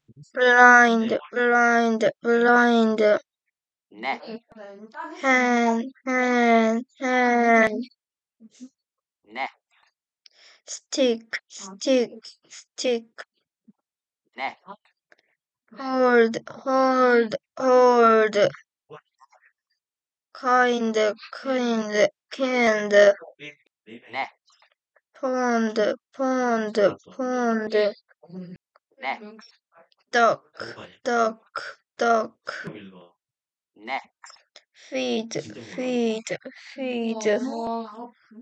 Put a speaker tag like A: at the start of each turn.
A: blind,
B: neck,
A: hand,
B: neck,
A: stick,
B: neck,
A: hold, kind,
B: neck,
A: pond,
B: neck,
A: duck,
B: neck,
A: feed, feed.